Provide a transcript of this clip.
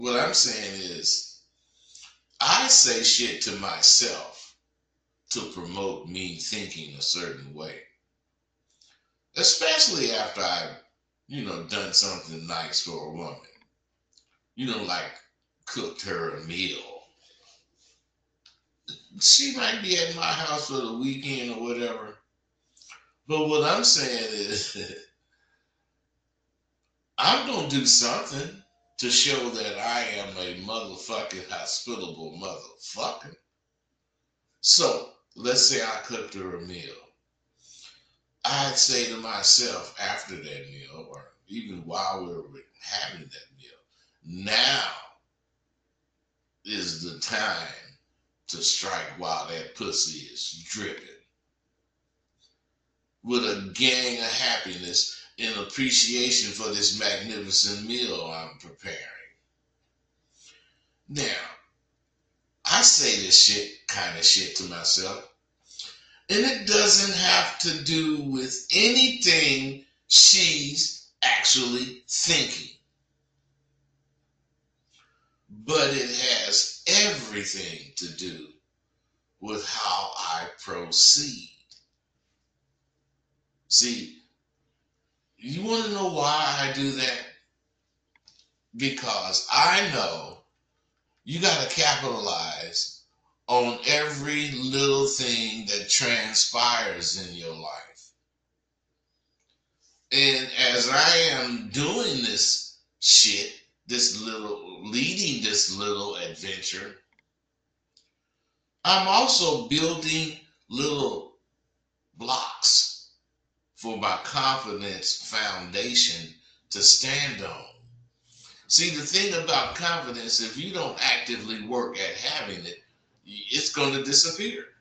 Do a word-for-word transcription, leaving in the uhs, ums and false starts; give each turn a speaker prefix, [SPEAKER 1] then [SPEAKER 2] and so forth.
[SPEAKER 1] What I'm saying is, I say shit to myself to promote me thinking a certain way, especially after I've, you know, done something nice for a woman. You know, like cooked her a meal. She might be at my house for the weekend or whatever. But what I'm saying is, I'm going to do something to show that I am a motherfucking hospitable motherfucker. So, let's say I cooked her a meal. I'd say to myself after that meal, or even while we were having that meal, now is the time to strike while that pussy is dripping with a gang of happiness in appreciation for this magnificent meal I'm preparing. Now, I say this shit, kind of shit to myself, and it doesn't have to do with anything she's actually thinking, but it has everything to do with how I proceed. See, you want to know why I do that? Because I know you got to capitalize on every little thing that transpires in your life. And as I am doing this shit, this little, leading this little adventure, I'm also building little blocks for my confidence foundation to stand on. See, the thing about confidence, if you don't actively work at having it, it's going to disappear.